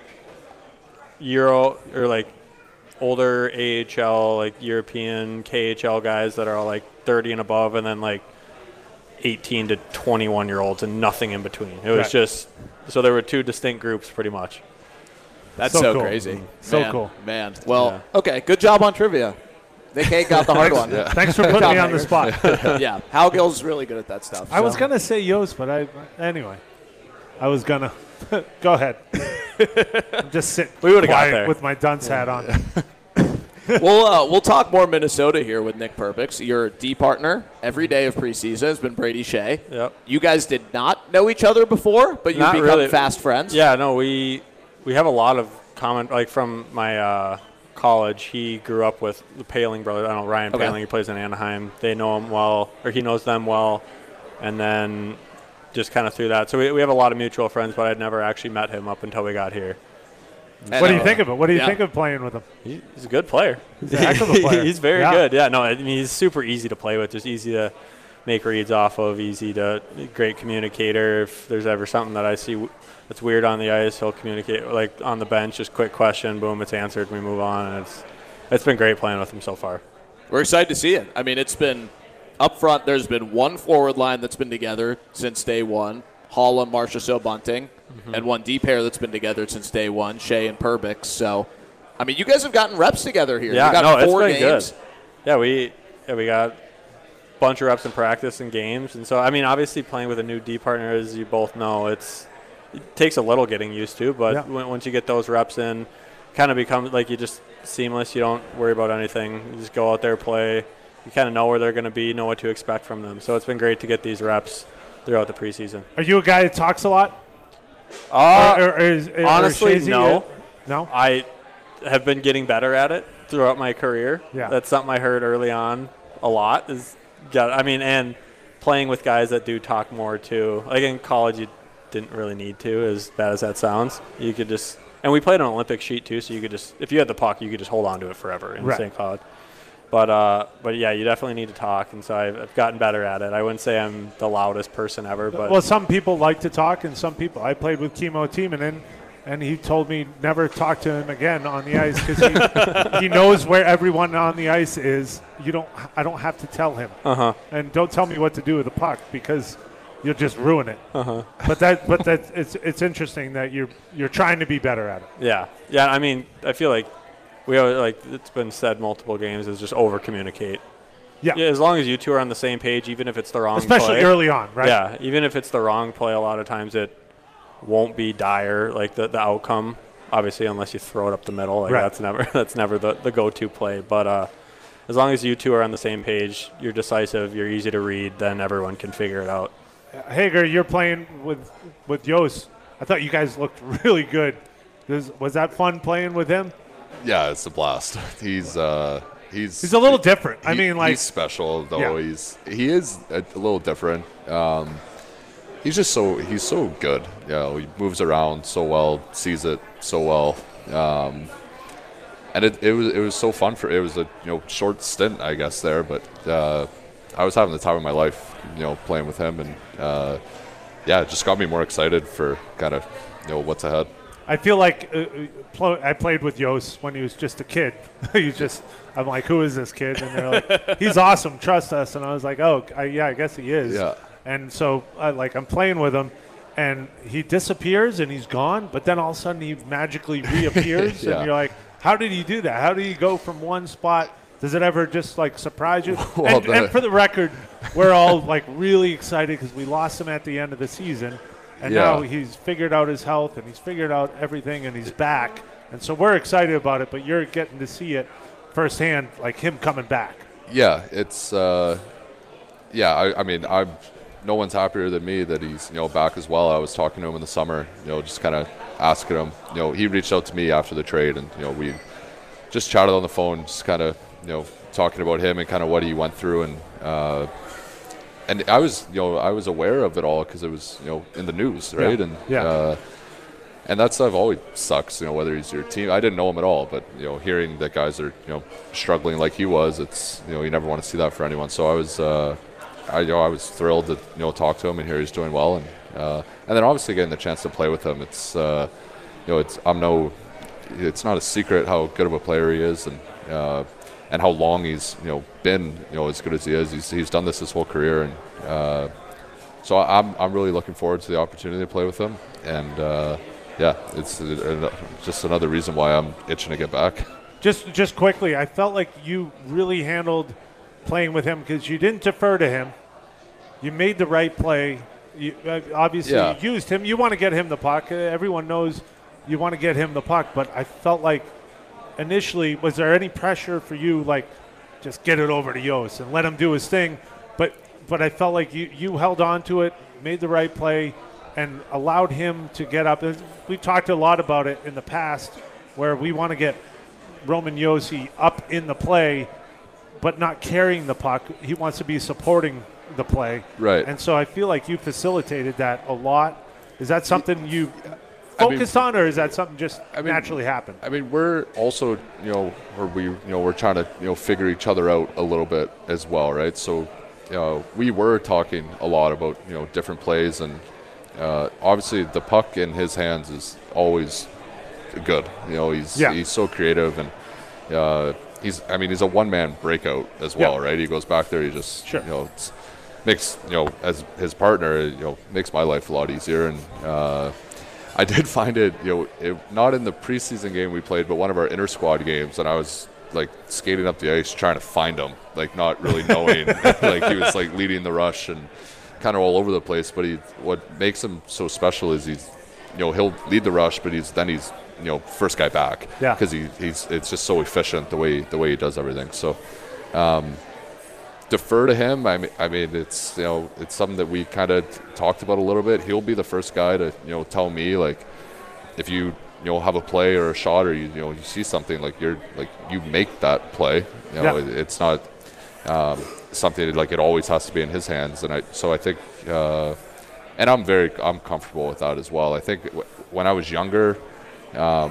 Euro or like older A H L, like European K H L guys that are all like thirty and above, and then like eighteen to twenty-one year olds and nothing in between. It was Right. just so there were two distinct groups pretty much. That's So so, cool. crazy. So Man, cool. Man. Well, Yeah. okay, good job on trivia. Nick Hague got the hard one. Yeah. Thanks for putting me on the spot. yeah, Hal Gill's really good at that stuff. I was so. gonna say Yost, but I anyway. I was gonna. Go ahead. I'm just sitting We would've got quiet there. with my dunce hat on. we'll uh, we'll talk more Minnesota here with Nick Perbix. Your D partner every day of preseason has been Brady Shea. Yep. You guys did not know each other before, but you've Not become really. fast friends. Yeah, no, we we have a lot of common, like from my uh, college. He grew up with the Paling brothers. I don't know, Ryan Okay. Paling. He plays in Anaheim. They know him well, or he knows them well, and then just kind of through that. So we, we have a lot of mutual friends, but I'd never actually met him up until we got here. And, What do you uh, think of it? What do you yeah. think of playing with him? He, he's a good player. He's a heck of a player. He's very Yeah. good. Yeah, no, I mean, he's super easy to play with. Just easy to make reads off of. Easy to great communicator. If there's ever something that I see w- that's weird on the ice, he'll communicate. Like on the bench, just quick question, boom, it's answered. We move on, and it's it's been great playing with him so far. We're excited to see it. I mean, it's been up front. There's been one forward line that's been together since day one. Hall and Marcia So Bunting, Mm-hmm. and one D pair that's been together since day one, Shea and Perbix. So, I mean, you guys have gotten reps together here. Yeah, you got no, it's four been games. good. Yeah, we yeah, we got a bunch of reps in practice and games, and so I mean, obviously playing with a new D partner, as you both know, it's it takes a little getting used to, but Yeah. when, once you get those reps in, kind of becomes like you just seamless. You don't worry about anything. You just go out there, play. You kind of know where they're going to be, know what to expect from them. So it's been great to get these reps throughout the preseason. Are you a guy that talks a lot? Uh, Or- or is- or honestly, Shazy, no. uh, No. I have been getting better at it throughout my career. Yeah. That's something I heard early on a lot. Is got I mean, and playing with guys that do talk more too. Like in college, you didn't really need to, as bad as that sounds. You could just, and we played on Olympic sheet too, so you could just, if you had the puck, you could just hold on to it forever in Right. Saint Cloud. But uh, but yeah, you definitely need to talk, and so I've, I've gotten better at it. I wouldn't say I'm the loudest person ever, but Well, some people like to talk, and some people. I played with Chemo Timonen, and he told me never talk to him again on the ice because he, he knows where everyone on the ice is. You don't. I don't have to tell him. uh huh. And don't tell me what to do with the puck because you'll just ruin it. Uh-huh. But that, but that, it's it's interesting that you're you're trying to be better at it. Yeah, yeah. I mean, I feel like we always, like it's been said multiple games is just over communicate. Yeah. Yeah, as long as you two are on the same page, even if it's the wrong Especially play. early on, right? Yeah, even if it's the wrong play, a lot of times it won't be dire, like the, the outcome. Obviously, unless you throw it up the middle, like Right. that's never that's never the, the go-to play. But uh, as long as you two are on the same page, you're decisive, you're easy to read, then everyone can figure it out. Hager, you're playing with with Yost I thought you guys looked really good. Was, was that fun playing with him? Yeah, it's a blast. He's uh, he's he's a little different. I he, mean, like he's special though. Yeah. He's he is a, a little different. Um, he's just so he's so good. You know, he moves around so well, sees it so well. Um, and it, it was it was so fun for it was a you know short stint I guess there, but uh, I was having the time of my life, you know, playing with him, and uh, yeah, it just got me more excited for kind of you know what's ahead. I feel like uh, pl- I played with Yost when he was just a kid. He's just, I'm like, who is this kid? And they're like, he's awesome, trust us. And I was like, oh, I, yeah, I guess he is. Yeah. And so, I, like, I'm playing with him, and he disappears and he's gone, but then all of a sudden he magically reappears, Yeah. and you're like, how did he do that? How did he go from one spot? Does it ever just like surprise you? Well, and, the- and for the record, we're all like really excited because we lost him at the end of the season. And Yeah. now he's figured out his health, and he's figured out everything, and he's back. And so we're excited about it, but you're getting to see it firsthand, like him coming back. Yeah, it's uh, yeah. I, I mean, I'm no one's happier than me that he's you know back as well. I was talking to him in the summer, you know, just kind of asking him. You know, he reached out to me after the trade, and you know, we just chatted on the phone, just kind of you know talking about him and kind of what he went through, and uh, and I was you know I was aware of it all because it was you know in the news, right? Yeah. And Yeah. Uh, and that stuff always sucks, you know, whether he's your team. I didn't know him at all, but, you know, hearing that guys are, you know, struggling like he was, it's, you know, you never want to see that for anyone. So I was, uh, I, you know, I was thrilled to, you know, talk to him and hear he's doing well. And, uh, and then obviously getting the chance to play with him, it's, uh, you know, it's, I'm no, it's not a secret how good of a player he is, and, uh, and how long he's, you know, been, you know, as good as he is. He's, he's done this his whole career. And, uh, so I'm, I'm really looking forward to the opportunity to play with him. And, uh, yeah, it's uh, just another reason why I'm itching to get back. Just just quickly, I felt like you really handled playing with him because you didn't defer to him. You made the right play. You uh, obviously Yeah. you used him. You want to get him the puck. Uh, everyone knows you want to get him the puck. But I felt like initially, was there any pressure for you, like just get it over to Yost and let him do his thing? But but I felt like you, you held on to it, made the right play, and allowed him to get up. We talked a lot about it in the past where we want to get Roman Josi up in the play but not carrying the puck. He wants to be supporting the play. Right. And so I feel like you facilitated that a lot. Is that something you I mean- focused on, or is that something just I mean- naturally happened? I mean, we're also, you know, or we, you know, we're trying to, you know, figure each other out a little bit as well, right? So, you know, we were talking a lot about, you know, different plays, and uh, obviously the puck in his hands is always good. You know, he's Yeah. he's so creative, and uh, he's, I mean, he's a one-man breakout as well, Yeah. right? He goes back there, he just, Sure. you know, it's, makes, you know, as his partner, you know, makes my life a lot easier. And uh, I did find it, you know, it, not in the preseason game we played, but one of our inter-squad games, and I was like skating up the ice trying to find him, like not really knowing, like he was like leading the rush and kind of all over the place. But he, what makes him so special is he's, you know, he'll lead the rush, but he's then he's, you know, first guy back, Yeah. because he, he's it's just so efficient the way the way he does everything. So. Um, defer to him. I mean, I mean, it's, you know, it's something that we kind of talked about a little bit. He'll be the first guy to, you know, tell me, like, if you, you know, have a play or a shot, or you, you know, you see something, like, you're like, you make that play. You know, Yeah. it, it's not um, something that, like, it always has to be in his hands. And I, so I think, uh, and I'm very, I'm comfortable with that as well. I think w- when I was younger, um,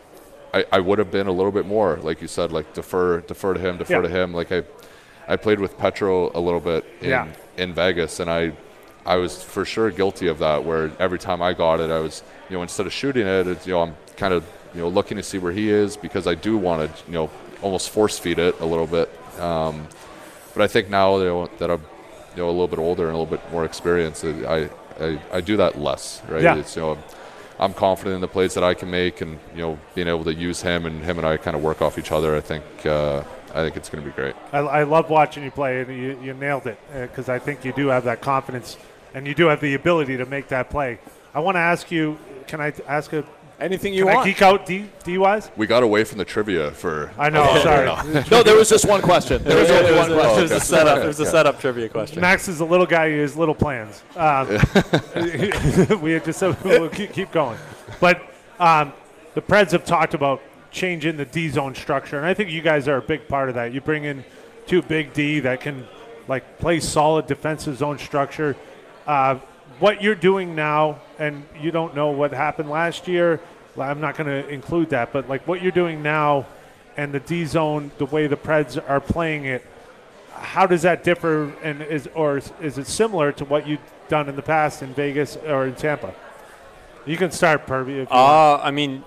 I, I would have been a little bit more, like you said, like defer, defer to him, defer Yeah. to him. Like I, I played with Petro a little bit in, Yeah. in Vegas, and I, I was for sure guilty of that. Where every time I got it, I was, you know, instead of shooting it, it's, you know, I'm kind of, you know, looking to see where he is, because I do want to, you know, almost force feed it a little bit. Um, but I think now, you know, that I'm, you know, a little bit older and a little bit more experienced, I, I, I do that less, right? Yeah. It's, you know, I'm confident in the plays that I can make, and, you know, being able to use him, and him and I kind of work off each other. I think, uh, I think it's going to be great. I, I love watching you play, and you, you nailed it, because I think you do have that confidence, and you do have the ability to make that play. I want to ask you, can I t- ask a Anything you Can want. I geek out D, D-wise? We got away from the trivia for. I know, Oh, sorry. no. No, there was just one question. There was only one It question. was a setup. It was a Yeah. setup trivia question. Max is a little guy. He has little plans. Um, we had just said we'll keep, keep going. But um, the Preds have talked about changing the D zone structure, and I think you guys are a big part of that. You bring in two big D that can like play solid defensive zone structure. Uh, what you're doing now, and you don't know what happened last year. I'm not going to include that, but like what you're doing now, and the D zone, the way the Preds are playing it. How does that differ, and is or is, is it similar to what you've done in the past in Vegas or in Tampa? You can start, Purvey. If you want. Uh, I mean,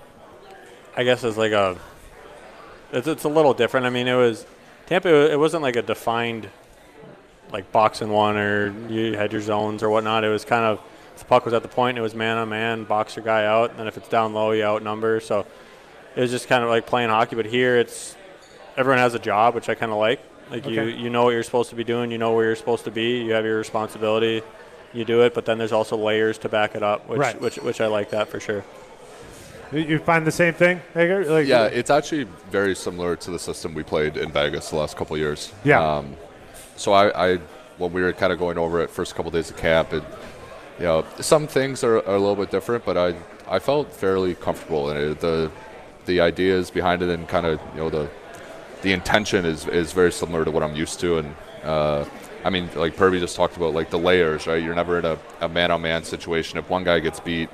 I guess it's like a, it's, it's a little different. I mean, it was Tampa. It wasn't like a defined, like box and one, or you had your zones or whatnot. It was kind of if the puck was at the point, it was man on man, box your guy out, and then if it's down low, you outnumber. So it was just kind of like playing hockey. But here, it's everyone has a job, which I kind of like. Like Okay. you, you know what you're supposed to be doing. You know where you're supposed to be. You have your responsibility. You do it, but then there's also layers to back it up, which Right. which which I like that for sure. You- you find the same thing, Hager? Like, Yeah, it's actually very similar to the system we played in Vegas the last couple of years. Yeah. Um, so I, I, when we were kind of going over it first couple of days of camp, it, you know, some things are, are a little bit different, but I, I felt fairly comfortable in it. The, the ideas behind it and kind of, you know, the, the intention is, is very similar to what I'm used to. And, uh, I mean, like Purvey just talked about, like the layers, right? You're never in a, a man-on-man situation. If one guy gets beat,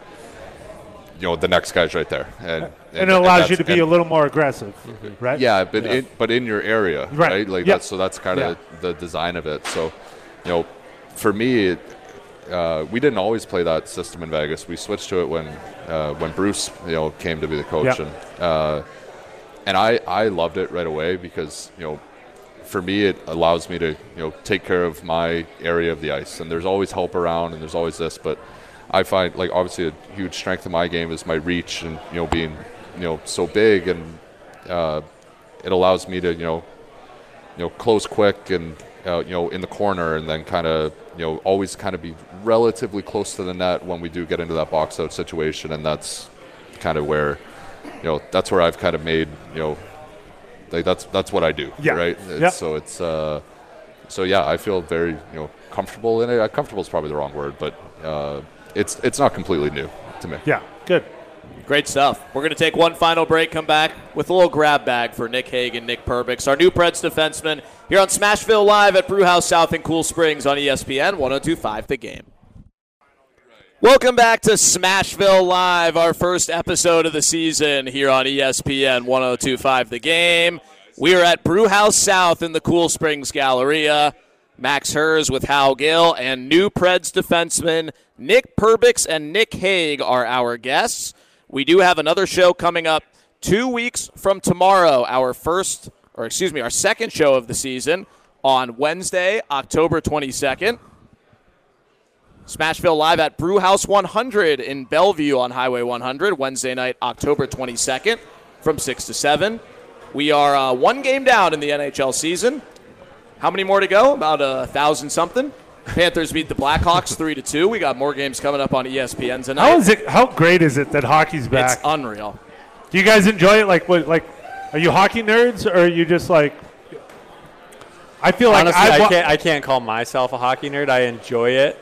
you know, the next guy's right there. And, and, and it allows and you to be and- a little more aggressive, right? yeah, but in but in your area, Right. right? Like Yep. that's so that's kind of the design of it. So, you know, for me, it, uh, we didn't always play that system in Vegas. We switched to it when uh, when Bruce, you know, came to be the coach, Yep. and uh, and I I loved it right away because you know, for me it allows me to you know take care of my area of the ice, and there's always help around, and there's always this, but I find like obviously a huge strength of my game is my reach and you know being you know so big, and uh, it allows me to you know you know close quick and uh, you know in the corner, and then kind of you know always kind of be relatively close to the net when we do get into that box out situation, and that's kind of where you know that's where I've kind of made you know like that's that's what I do, Yeah. right? It's, Yep. So it's uh, so yeah, I feel very you know comfortable in it. Uh, comfortable is probably the wrong word, but uh, it's it's not completely new to me. Yeah, good. Great stuff. We're going to take one final break, come back with a little grab bag for Nick Hague and Nick Perbix, our new Preds defenseman, here on Smashville Live at Brewhouse South in Cool Springs on E S P N one oh two point five The Game. Welcome back to Smashville Live, our first episode of the season here on E S P N one oh two point five The Game. We are at Brewhouse South in the Cool Springs Galleria. Max Hers with Hal Gill and new Preds defensemen Nick Perbix and Nick Hague are our guests. We do have another show coming up two weeks from tomorrow, our first, or excuse me, our second show of the season on Wednesday, October twenty-second. Smashville Live at Brewhouse one hundred in Bellevue on Highway one hundred, Wednesday night, October twenty-second from six to seven. We are uh, one game down in the N H L season. How many more to go? About a thousand something. Panthers beat the Blackhawks three to two. We got more games coming up on E S P N tonight. How is it? How great is it that hockey's back? It's unreal. Do you guys enjoy it? Like, what? Like, are you hockey nerds, or are you just like? I feel like Honestly, I, I wa- can't I can't call myself a hockey nerd. I enjoy it,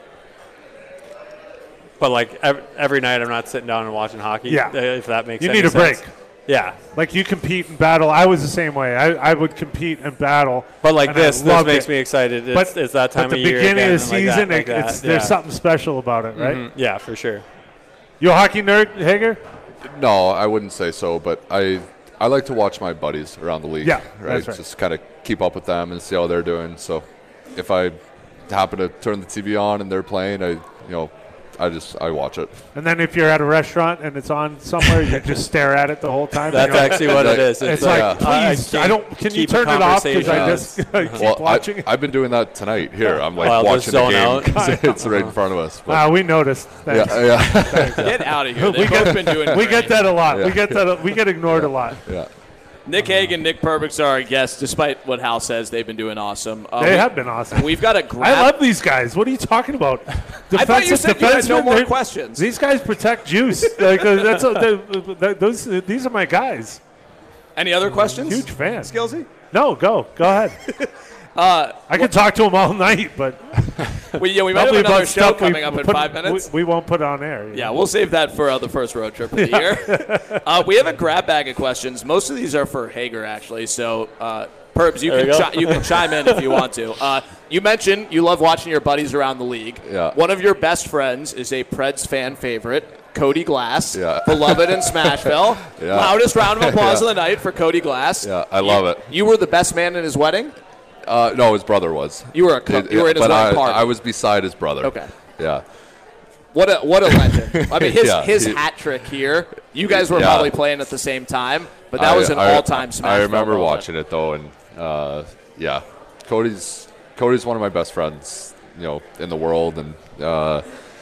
but like every, every night, I'm not sitting down and watching hockey. Yeah. uh, if that makes You any need a sense. break. Yeah, Like you compete and battle. I was the same way. I, I would compete and battle. but like and I this, this loved makes it. me excited. It's, But it's that time At the of year beginning again, of the and like season, that, like it- it's, that. there's Yeah. something special about it, right? Mhm. Yeah, for sure. You a hockey nerd, Hager? No, I wouldn't say so, but I I like to watch my buddies around the league. Yeah, right. that's right. Just kind of keep up with them and see how they're doing. So if I happen to turn the T V on and they're playing, I you know I just I watch it. And then if you're at a restaurant and it's on somewhere, you just stare at it the whole time. That's You're like- actually what it is. It's like, like, Yeah. please, I I, don't. Can you keep a turn it off? Because I conversation. just keep Well, watching. I, I've been doing that tonight here. I'm like While just watching the zone game out. 'cause it's right in front of us. But, Ah, we noticed. Thanks. yeah, yeah, Get out of here. We They've both get- been doing We great. get that a lot. We Yeah. get that. We get ignored a lot. yeah. Nick Hague and Nick Perbix are our guests. Despite what Hal says, they've been doing awesome. Uh, they we, have been awesome. We've got a grab. I love these guys. What are you talking about? I thought you said you had no defensemen, more they- questions. These guys protect juice. Like, uh, that's uh, they- they- those. These are my guys. Any other questions? Huge fan. Skillsy? No, go. Go ahead. Uh, I could talk to them all night, but we, yeah, we might have probably another about show stuff we coming up in put- five minutes. We, we won't put on air. you Yeah, know? we'll save that for uh, the first road trip of the year. uh, we have a grab bag of questions. Most of these are for Hager, actually. So, uh, Perbs, you There can you chi- you can chime in if you want to. Uh, you mentioned you love watching your buddies around the league. Yeah. One of your best friends is a Preds fan favorite, Cody Glass, Yeah. beloved in Smashville. Yeah. Loudest round of applause Yeah. of the night for Cody Glass. Yeah, I love You- it. You were the best man in his wedding? Uh, no, his brother was. You were a co- It- you were in his but wedding I, party. I was beside his brother. Okay. Yeah. What a what a legend! I mean, his Yeah, his he- hat trick here. You guys were Yeah. probably playing at the same time, but that I- was an I- all-time smash. I remember moment. watching it though, and uh, yeah, Cody's Cody's one of my best friends, you know, in the world, and uh,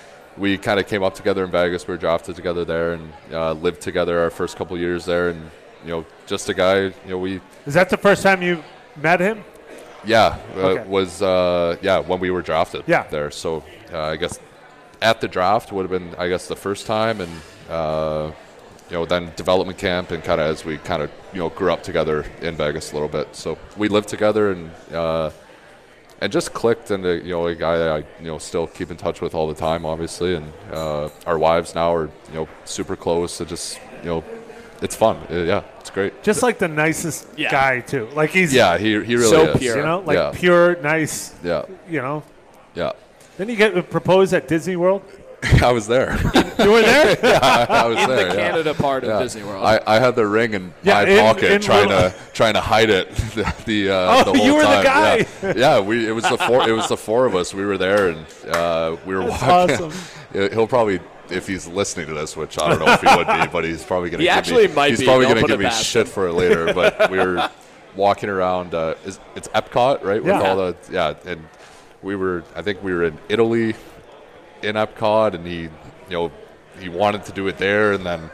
we kind of came up together in Vegas. We were drafted together there, and uh, lived together our first couple years there, and you know, just a guy. You know, we Is that the first time you met him? yeah uh, Okay. was uh, yeah when we were drafted Yeah. there. So uh, I guess at the draft would have been I guess the first time, and uh, you know then development camp, and kind of as we kind of you know grew up together in Vegas a little bit. So we lived together, and uh, and just clicked into you know a guy that I you know still keep in touch with all the time, obviously, and uh, our wives now are you know super close. It just you know it's fun. Uh, yeah, it's great. Just like the nicest Yeah. guy too. Like he's Yeah, he he really So is. pure. you know, like Yeah. pure, nice. Yeah, You know. yeah. Didn't you get proposed at Disney World? I was there. You were there. I, I was in there. the yeah. Canada part of Yeah. Disney World. I, I had the ring in Yeah, my in- pocket, in trying little- to trying to hide it. The, the, uh, Oh, the whole you were the time. guy. Yeah, yeah. We it was the four it was the four of us. We were there, and uh, we were That's walking. awesome. He'll probably, if he's listening to this, which I don't know if he would be, but he's probably going to. He give actually me, might He's be. probably Don't going to put give it me past shit him. for it later. But we were walking around. Uh, is, it's Epcot, right? With Yeah. all the yeah, and we were. I think we were in Italy, in Epcot, and he, you know, he wanted to do it there, and then.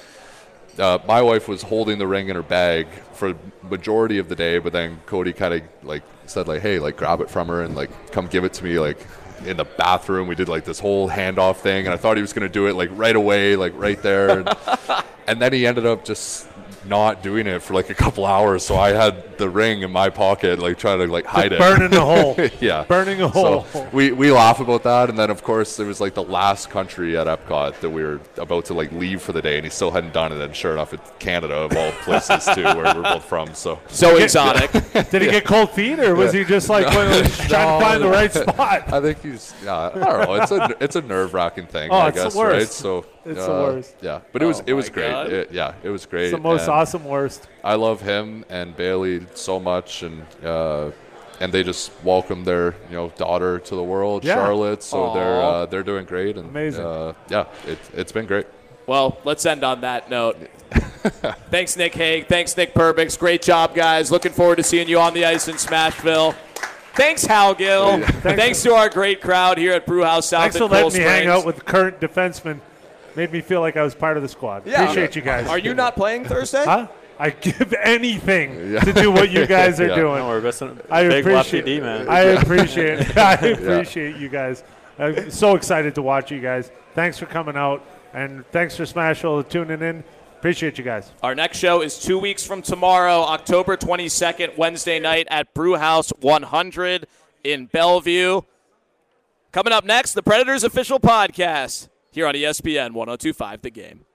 Uh, my wife was holding the ring in her bag for majority of the day, but then Cody kind of like said like, "Hey, like grab it from her and like come give it to me like in the bathroom." We did like this whole handoff thing, and I thought he was going to do it like right away, like right there, and, and then he ended up just not doing it for like a couple hours. So I had the ring in my pocket, like trying to like hide it, Burning a hole. yeah, Burning a hole. so we, we laugh about that, and then of course there was like the last country at Epcot that we were about to like leave for the day, and he still hadn't done it. And sure enough, it's Canada of all places too, where we're both from. So so exotic. Did he get cold feet, or was he just like trying to find the right spot? I think he's yeah. I don't know. It's a it's a nerve wracking thing. Oh, I it's the guess worst. right. So It's uh, the worst. Yeah, but it was Oh it was my great. God. It, yeah, it was great. It's the most and awesome worst. I love him and Bailey so much, and uh, and they just welcomed their you know daughter to the world, Yeah. Charlotte. So Aw. they're uh, they're doing great, and Amazing. Uh, yeah, it, it's been great. Well, let's end on that note. Thanks, Nick Hague. Thanks, Nick Perbix. Great job, guys. Looking forward to seeing you on the ice in Smashville. Thanks, Hal Gill. Thanks to our great crowd here at Brewhouse South Thanks in for Cool letting me hang Springs. out with current defensemen. Made me feel like I was part of the squad. Yeah. Appreciate you guys. Are you not playing Thursday? Huh? I give anything to do what you guys are Yeah. doing. No, we're missing I big lefty appreciate D, man. I appreciate I appreciate you guys. I'm so excited to watch you guys. Thanks for coming out, and thanks for Smashville tuning in. Appreciate you guys. Our next show is two weeks from tomorrow, October twenty-second, Wednesday night at Brewhouse one hundred in Bellevue. Coming up next, the Predators official podcast here on E S P N one oh two point five The Game.